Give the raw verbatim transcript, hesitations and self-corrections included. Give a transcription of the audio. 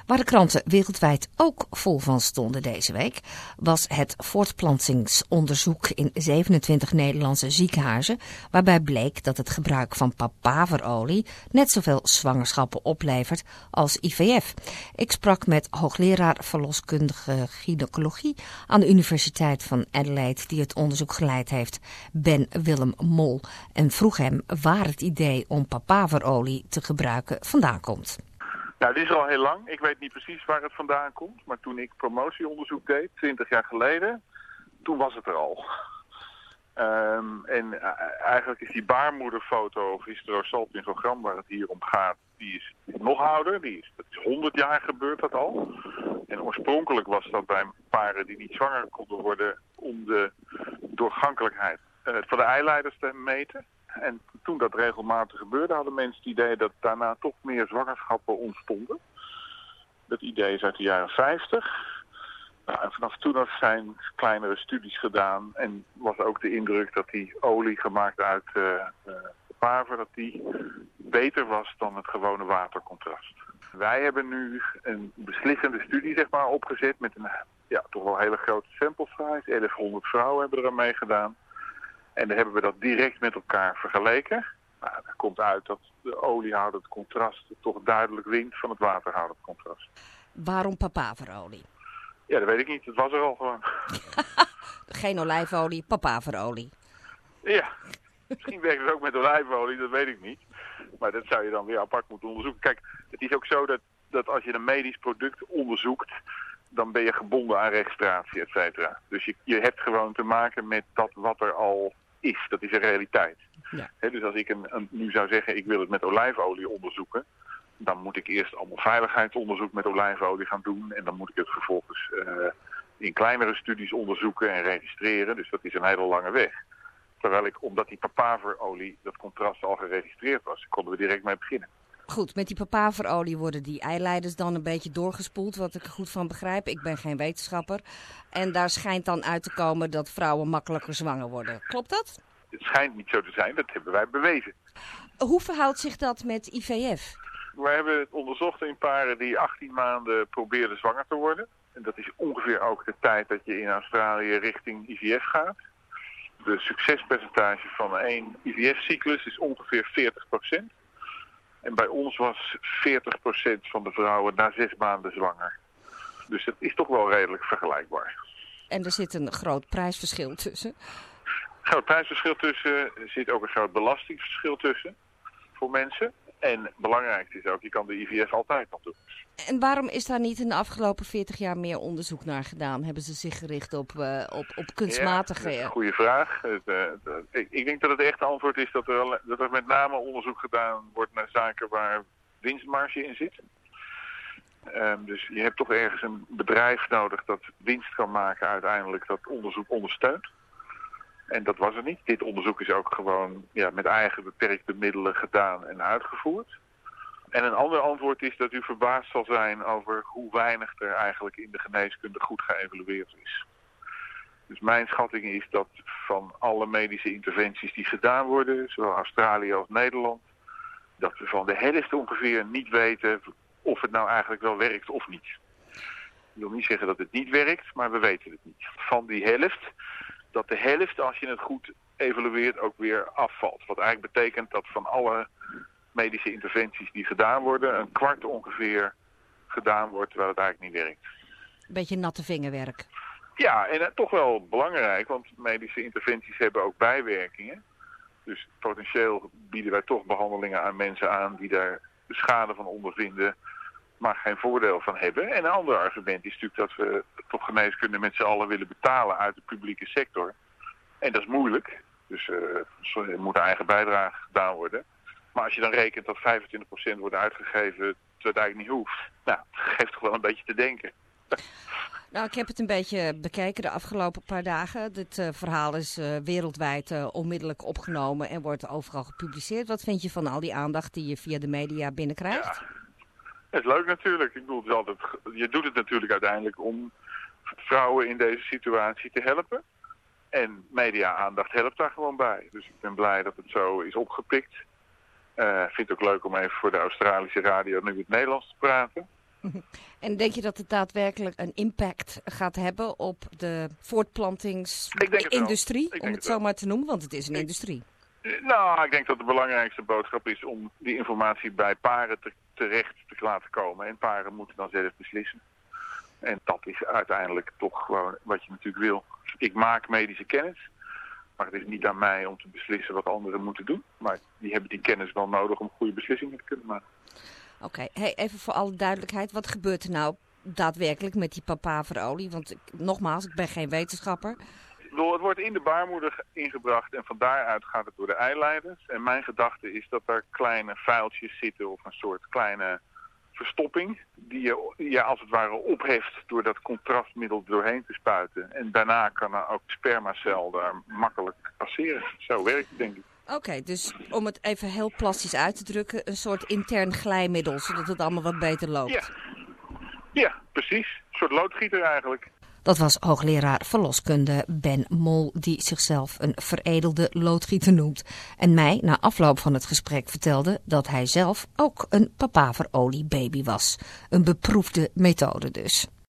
Waar de kranten wereldwijd ook vol van stonden deze week, was het voortplantingsonderzoek in zevenentwintig Nederlandse ziekenhuizen, waarbij bleek dat het gebruik van papaverolie net zoveel zwangerschappen oplevert als I V F. Ik sprak met hoogleraar verloskundige gynaecologie aan de Universiteit van Adelaide, die het onderzoek geleid heeft, Ben Willem Mol, en vroeg hem waar het idee om papaverolie te gebruiken vandaan komt. Nou, dit is al heel lang. Ik weet niet precies waar het vandaan komt. Maar toen ik promotieonderzoek deed, twintig jaar geleden, toen was het er al. Um, en uh, eigenlijk is die baarmoederfoto of hysterosalpingogram waar het hier om gaat, die is nog ouder. Die is, dat is honderd jaar gebeurd dat al. En oorspronkelijk was dat bij paren die niet zwanger konden worden om de doorgankelijkheid uh, van de eileiders te meten. En toen dat regelmatig gebeurde, hadden mensen het idee dat daarna toch meer zwangerschappen ontstonden. Dat idee is uit de jaren vijftig. Nou, en vanaf toen zijn kleinere studies gedaan en was ook de indruk dat die olie gemaakt uit uh, uh, paver, dat die beter was dan het gewone watercontrast. Wij hebben nu een beslissende studie zeg maar, opgezet met een ja, toch wel hele grote sample size. elfhonderd vrouwen hebben er aan meegedaan. En dan hebben we dat direct met elkaar vergeleken. Nou, er komt uit dat de oliehoudend contrast toch duidelijk wint van het waterhoudend contrast. Waarom papaverolie? Ja, dat weet ik niet. Het was er al gewoon. Geen olijfolie, papaverolie. Ja, misschien werkt het ook met olijfolie, dat weet ik niet. Maar dat zou je dan weer apart moeten onderzoeken. Kijk, het is ook zo dat, dat als je een medisch product onderzoekt, dan ben je gebonden aan registratie, et cetera. Dus je, je hebt gewoon te maken met dat wat er al is. Dat is een realiteit. Ja. He, dus als ik een, een, nu zou zeggen, ik wil het met olijfolie onderzoeken, dan moet ik eerst allemaal veiligheidsonderzoek met olijfolie gaan doen. En dan moet ik het vervolgens uh, in kleinere studies onderzoeken en registreren. Dus dat is een hele lange weg. Terwijl ik, omdat die papaverolie, dat contrast al geregistreerd was, konden we direct mee beginnen. Goed, met die papaverolie worden die eileiders dan een beetje doorgespoeld, wat ik er goed van begrijp. Ik ben geen wetenschapper. En daar schijnt dan uit te komen dat vrouwen makkelijker zwanger worden. Klopt dat? Het schijnt niet zo te zijn, dat hebben wij bewezen. Hoe verhoudt zich dat met I V F? Wij hebben het onderzocht in paren die achttien maanden probeerden zwanger te worden. En dat is ongeveer ook de tijd dat je in Australië richting I V F gaat. De succespercentage van één I V F-cyclus is ongeveer veertig procent. En bij ons was veertig procent van de vrouwen na zes maanden zwanger. Dus dat is toch wel redelijk vergelijkbaar. En er zit een groot prijsverschil tussen? Een groot prijsverschil tussen. Er zit ook een groot belastingsverschil tussen voor mensen. En het belangrijkste is ook, je kan de I V F altijd nog doen. En waarom is daar niet in de afgelopen veertig jaar meer onderzoek naar gedaan? Hebben ze zich gericht op, uh, op, op kunstmatige... Ja, dat is een goede vraag. Het, uh, het, ik, ik denk dat het echte antwoord is dat er, dat er met name onderzoek gedaan wordt naar zaken waar winstmarge in zit. Um, dus je hebt toch ergens een bedrijf nodig dat winst kan maken uiteindelijk, dat onderzoek ondersteunt. En dat was er niet. Dit onderzoek is ook gewoon ja, met eigen beperkte middelen gedaan en uitgevoerd. En een ander antwoord is dat u verbaasd zal zijn over hoe weinig er eigenlijk in de geneeskunde goed geëvalueerd is. Dus mijn schatting is dat van alle medische interventies die gedaan worden, zowel Australië als Nederland, dat we van de helft ongeveer niet weten of het nou eigenlijk wel werkt of niet. Ik wil niet zeggen dat het niet werkt, maar we weten het niet. Van die helft, dat de helft, als je het goed evalueert, ook weer afvalt. Wat eigenlijk betekent dat van alle medische interventies die gedaan worden, een kwart ongeveer gedaan wordt, terwijl het eigenlijk niet werkt. Een beetje natte vingerwerk. Ja, en uh, toch wel belangrijk, want medische interventies hebben ook bijwerkingen. Dus potentieel bieden wij toch behandelingen aan mensen aan die daar de schade van ondervinden, maar geen voordeel van hebben. En een ander argument is natuurlijk dat we toch geneeskunde met z'n allen willen betalen uit de publieke sector. En dat is moeilijk, dus uh, er moet een eigen bijdrage gedaan worden. Maar als je dan rekent dat vijfentwintig procent wordt uitgegeven terwijl het eigenlijk niet hoeft, nou, dat geeft toch wel een beetje te denken. Nou, ik heb het een beetje bekeken de afgelopen paar dagen. Dit uh, verhaal is uh, wereldwijd uh, onmiddellijk opgenomen en wordt overal gepubliceerd. Wat vind je van al die aandacht die je via de media binnenkrijgt? Ja, het is leuk natuurlijk. Ik bedoel, het is altijd, je doet het natuurlijk uiteindelijk om vrouwen in deze situatie te helpen. En media-aandacht helpt daar gewoon bij. Dus ik ben blij dat het zo is opgepikt. Ik uh, vind het ook leuk om even voor de Australische radio nu in het Nederlands te praten. En denk je dat het daadwerkelijk een impact gaat hebben op de voortplantingsindustrie, om het, het zo maar te noemen? Want het is een ik, industrie. Nou, ik denk dat de belangrijkste boodschap is om die informatie bij paren te, terecht te laten komen. En paren moeten dan zelf beslissen. En dat is uiteindelijk toch gewoon wat je natuurlijk wil. Ik maak medische kennis. Maar het is niet aan mij om te beslissen wat anderen moeten doen. Maar die hebben die kennis wel nodig om goede beslissingen te kunnen maken. Oké, okay. Hey, even voor alle duidelijkheid. Wat gebeurt er nou daadwerkelijk met die papaverolie? Want ik, nogmaals, ik ben geen wetenschapper. Het wordt in de baarmoeder ingebracht en van daaruit gaat het door de eileiders. En mijn gedachte is dat er kleine vuiltjes zitten of een soort kleine verstopping. Die je ja, als het ware opheft door dat contrastmiddel doorheen te spuiten. En daarna kan er ook spermacel daar makkelijk passeren. Zo werkt het, denk ik. Oké, okay, dus om het even heel plastisch uit te drukken, een soort intern glijmiddel, zodat het allemaal wat beter loopt. Ja, ja precies. Een soort loodgieter eigenlijk. Dat was hoogleraar verloskunde Ben Mol, die zichzelf een veredelde loodgieter noemt. En mij na afloop van het gesprek vertelde dat hij zelf ook een papaveroliebaby was. Een beproefde methode dus.